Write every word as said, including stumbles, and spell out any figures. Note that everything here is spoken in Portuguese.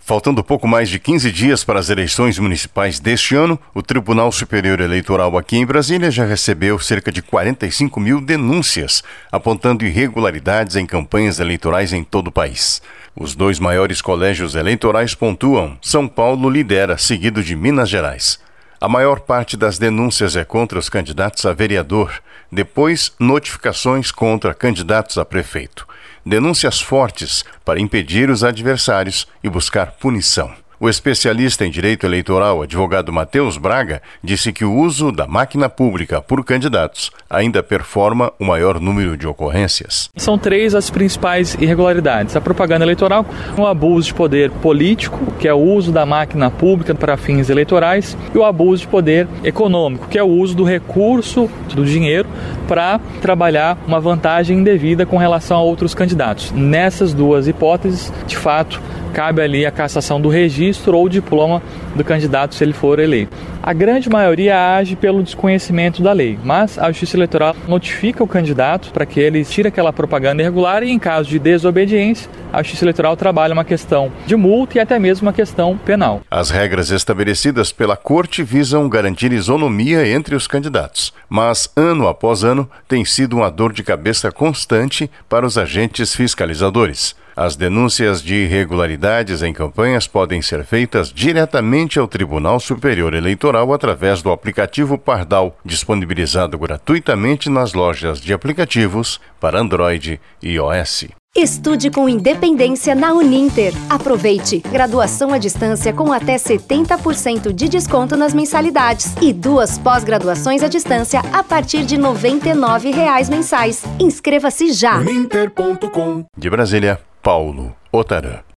Faltando pouco mais de quinze dias para as eleições municipais deste ano, o Tribunal Superior Eleitoral aqui em Brasília já recebeu cerca de quarenta e cinco mil denúncias, apontando irregularidades em campanhas eleitorais em todo o país. Os dois maiores colégios eleitorais pontuam. São Paulo lidera, seguido de Minas Gerais. A maior parte das denúncias é contra os candidatos a vereador, depois notificações contra candidatos a prefeito. Denúncias fortes para impedir os adversários e buscar punição. O especialista em direito eleitoral, advogado Matheus Braga, disse que o uso da máquina pública por candidatos ainda performa o maior número de ocorrências. São três as principais irregularidades: a propaganda eleitoral, o abuso de poder político, que é o uso da máquina pública para fins eleitorais, e o abuso de poder econômico, que é o uso do recurso, do dinheiro, para trabalhar uma vantagem indevida com relação a outros candidatos. Nessas duas hipóteses, de fato, cabe ali a cassação do registro ou o diploma do candidato se ele for eleito. A grande maioria age pelo desconhecimento da lei, mas a Justiça Eleitoral notifica o candidato para que ele tire aquela propaganda irregular e, em caso de desobediência, a Justiça Eleitoral trabalha uma questão de multa e até mesmo uma questão penal. As regras estabelecidas pela Corte visam garantir isonomia entre os candidatos, mas ano após ano tem sido uma dor de cabeça constante para os agentes fiscalizadores. As denúncias de irregularidades em campanhas podem ser feitas diretamente ao Tribunal Superior Eleitoral através do aplicativo Pardal, disponibilizado gratuitamente nas lojas de aplicativos para Android e iOS. Estude com independência na Uninter. Aproveite! Graduação à distância com até setenta por cento de desconto nas mensalidades e duas pós-graduações à distância a partir de noventa e nove reais mensais. Inscreva-se já! uninter ponto com. De Brasília, Paulo Otarã.